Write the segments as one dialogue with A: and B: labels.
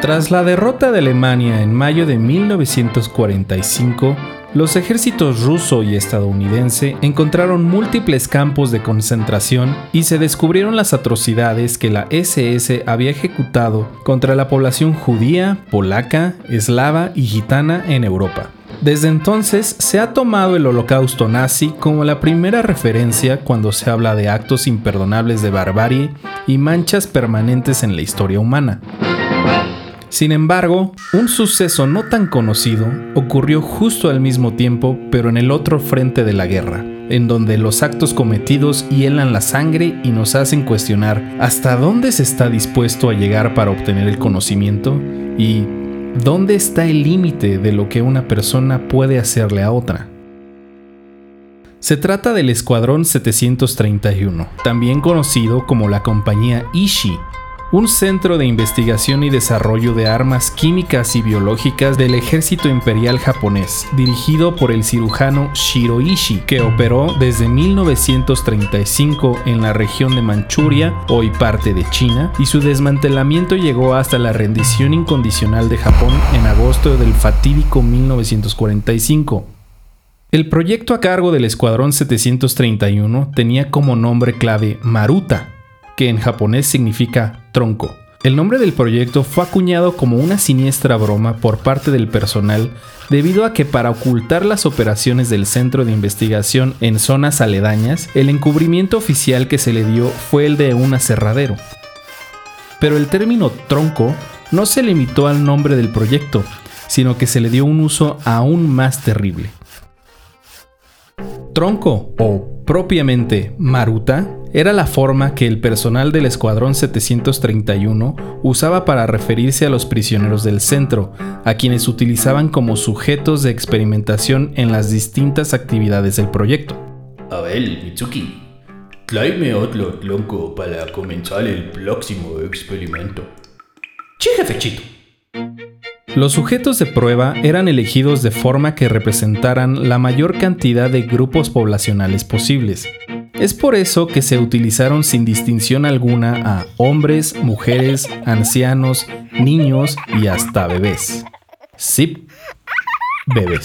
A: Tras la derrota de Alemania en mayo de 1945, los ejércitos ruso y estadounidense encontraron múltiples campos de concentración y se descubrieron las atrocidades que la SS había ejecutado contra la población judía, polaca, eslava y gitana en Europa. Desde entonces se ha tomado el Holocausto nazi como la primera referencia cuando se habla de actos imperdonables de barbarie y manchas permanentes en la historia humana. Sin embargo, un suceso no tan conocido ocurrió justo al mismo tiempo, pero en el otro frente de la guerra, en donde los actos cometidos hielan la sangre y nos hacen cuestionar hasta dónde se está dispuesto a llegar para obtener el conocimiento y dónde está el límite de lo que una persona puede hacerle a otra. Se trata del Escuadrón 731, también conocido como la Compañía Ishii, un centro de investigación y desarrollo de armas químicas y biológicas del ejército imperial japonés, dirigido por el cirujano Shiro Ishii, que operó desde 1935 en la región de Manchuria, hoy parte de China, y su desmantelamiento llegó hasta la rendición incondicional de Japón en agosto del fatídico 1945. El proyecto a cargo del Escuadrón 731 tenía como nombre clave Maruta, que en japonés significa tronco. El nombre del proyecto fue acuñado como una siniestra broma por parte del personal debido a que para ocultar las operaciones del centro de investigación en zonas aledañas, el encubrimiento oficial que se le dio fue el de un aserradero. Pero el término tronco no se limitó al nombre del proyecto, sino que se le dio un uso aún más terrible. Tronco, o propiamente Maruta, era la forma que el personal del Escuadrón 731 usaba para referirse a los prisioneros del centro, a quienes utilizaban como sujetos de experimentación en las distintas actividades del proyecto.
B: A ver, Mitsuki, tráeme otro tronco para comenzar el próximo experimento.
A: Sí, jefechito. Los sujetos de prueba eran elegidos de forma que representaran la mayor cantidad de grupos poblacionales posibles. Es por eso que se utilizaron sin distinción alguna a hombres, mujeres, ancianos, niños y hasta bebés. Sí, bebés.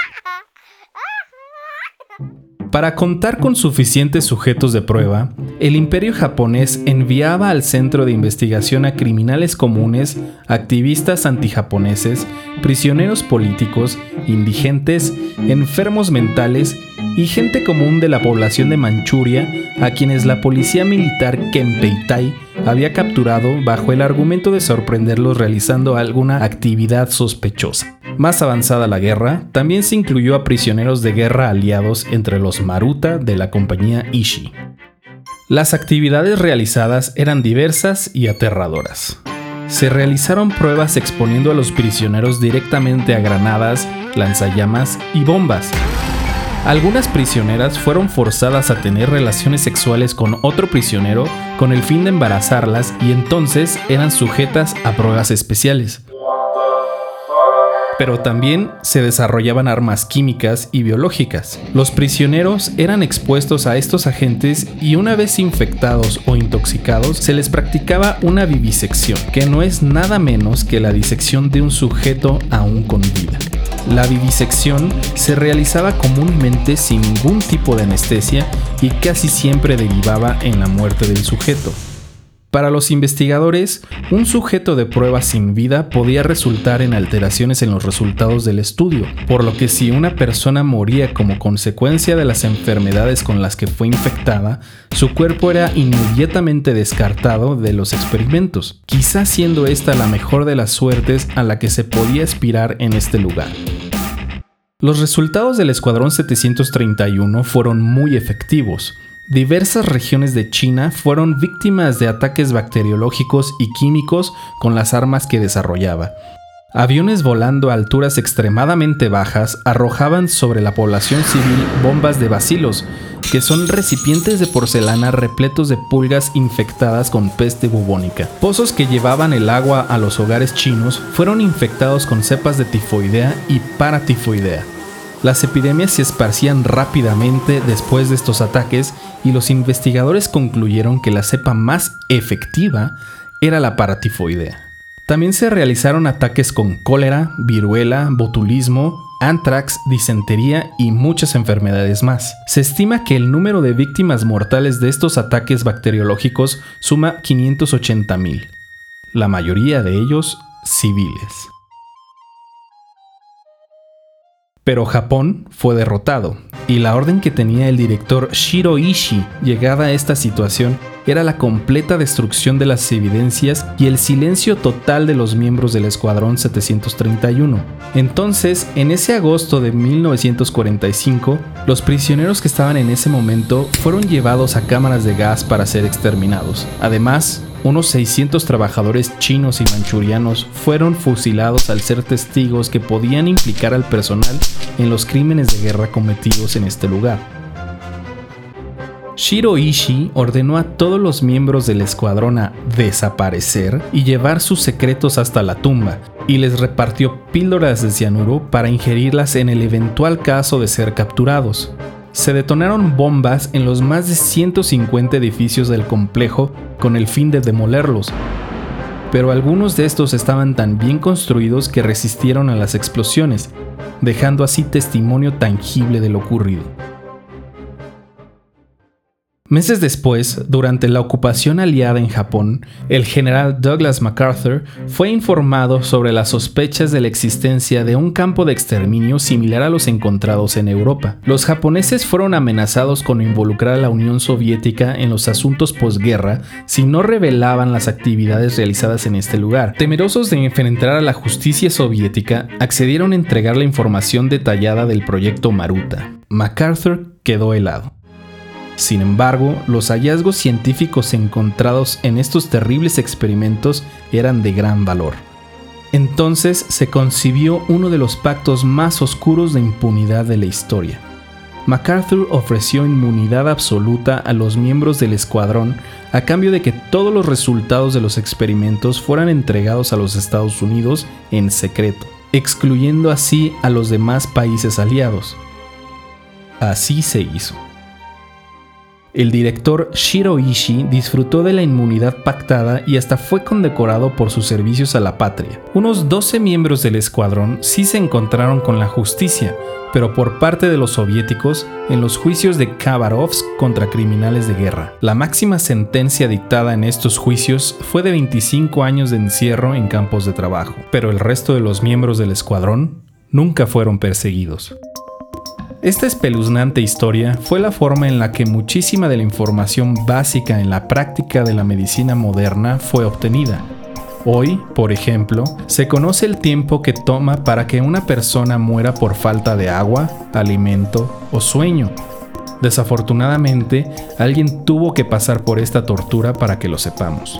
A: Para contar con suficientes sujetos de prueba, el Imperio japonés enviaba al centro de investigación a criminales comunes, activistas antijaponeses, prisioneros políticos, indigentes, enfermos mentales y gente común de la población de Manchuria, a quienes la policía militar Kempeitai había capturado bajo el argumento de sorprenderlos realizando alguna actividad sospechosa. Más avanzada la guerra, también se incluyó a prisioneros de guerra aliados entre los Maruta de la compañía Ishii. Las actividades realizadas eran diversas y aterradoras. Se realizaron pruebas exponiendo a los prisioneros directamente a granadas, lanzallamas y bombas. Algunas prisioneras fueron forzadas a tener relaciones sexuales con otro prisionero con el fin de embarazarlas y entonces eran sujetas a pruebas especiales. Pero también se desarrollaban armas químicas y biológicas. Los prisioneros eran expuestos a estos agentes y una vez infectados o intoxicados, se les practicaba una vivisección, que no es nada menos que la disección de un sujeto aún con vida. La vivisección se realizaba comúnmente sin ningún tipo de anestesia y casi siempre derivaba en la muerte del sujeto. Para los investigadores, un sujeto de prueba sin vida podía resultar en alteraciones en los resultados del estudio, por lo que si una persona moría como consecuencia de las enfermedades con las que fue infectada, su cuerpo era inmediatamente descartado de los experimentos, quizás siendo esta la mejor de las suertes a la que se podía aspirar en este lugar. Los resultados del Escuadrón 731 fueron muy efectivos. Diversas regiones de China fueron víctimas de ataques bacteriológicos y químicos con las armas que desarrollaba. Aviones volando a alturas extremadamente bajas arrojaban sobre la población civil bombas de bacilos, que son recipientes de porcelana repletos de pulgas infectadas con peste bubónica. Pozos que llevaban el agua a los hogares chinos fueron infectados con cepas de tifoidea y paratifoidea. Las epidemias se esparcían rápidamente después de estos ataques y los investigadores concluyeron que la cepa más efectiva era la paratifoidea. También se realizaron ataques con cólera, viruela, botulismo, antrax, disentería y muchas enfermedades más. Se estima que el número de víctimas mortales de estos ataques bacteriológicos suma 580,000, la mayoría de ellos civiles. Pero Japón fue derrotado, y la orden que tenía el director Shiro Ishii llegada a esta situación era la completa destrucción de las evidencias y el silencio total de los miembros del Escuadrón 731. Entonces, en ese agosto de 1945, los prisioneros que estaban en ese momento fueron llevados a cámaras de gas para ser exterminados. Además, unos 600 trabajadores chinos y manchurianos fueron fusilados al ser testigos que podían implicar al personal en los crímenes de guerra cometidos en este lugar. Shiro Ishii ordenó a todos los miembros del escuadrón a desaparecer y llevar sus secretos hasta la tumba, y les repartió píldoras de cianuro para ingerirlas en el eventual caso de ser capturados. Se detonaron bombas en los más de 150 edificios del complejo con el fin de demolerlos, pero algunos de estos estaban tan bien construidos que resistieron a las explosiones, dejando así testimonio tangible de lo ocurrido. Meses después, durante la ocupación aliada en Japón, el general Douglas MacArthur fue informado sobre las sospechas de la existencia de un campo de exterminio similar a los encontrados en Europa. Los japoneses fueron amenazados con involucrar a la Unión Soviética en los asuntos posguerra si no revelaban las actividades realizadas en este lugar. Temerosos de enfrentar a la justicia soviética, accedieron a entregar la información detallada del proyecto Maruta. MacArthur quedó helado. Sin embargo, los hallazgos científicos encontrados en estos terribles experimentos eran de gran valor. Entonces se concibió uno de los pactos más oscuros de impunidad de la historia. MacArthur ofreció inmunidad absoluta a los miembros del escuadrón a cambio de que todos los resultados de los experimentos fueran entregados a los Estados Unidos en secreto, excluyendo así a los demás países aliados. Así se hizo. El director Shiro Ishii disfrutó de la inmunidad pactada y hasta fue condecorado por sus servicios a la patria. Unos 12 miembros del escuadrón sí se encontraron con la justicia, pero por parte de los soviéticos en los juicios de Khabarovsk contra criminales de guerra. La máxima sentencia dictada en estos juicios fue de 25 años de encierro en campos de trabajo, pero el resto de los miembros del escuadrón nunca fueron perseguidos. Esta espeluznante historia fue la forma en la que muchísima de la información básica en la práctica de la medicina moderna fue obtenida. Hoy, por ejemplo, se conoce el tiempo que toma para que una persona muera por falta de agua, alimento o sueño. Desafortunadamente, alguien tuvo que pasar por esta tortura para que lo sepamos.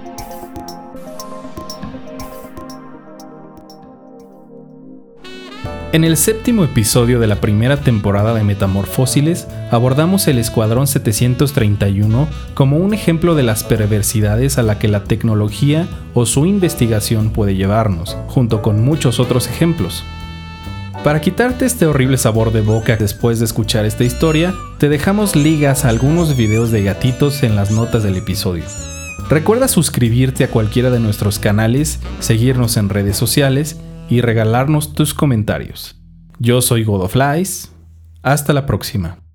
A: En el 7º episodio de la primera temporada de Metamorfósiles, abordamos el Escuadrón 731 como un ejemplo de las perversidades a la que la tecnología o su investigación puede llevarnos, junto con muchos otros ejemplos. Para quitarte este horrible sabor de boca después de escuchar esta historia, te dejamos ligas a algunos videos de gatitos en las notas del episodio. Recuerda suscribirte a cualquiera de nuestros canales, seguirnos en redes sociales y regalarnos tus comentarios. Yo soy God of Lies. Hasta la próxima.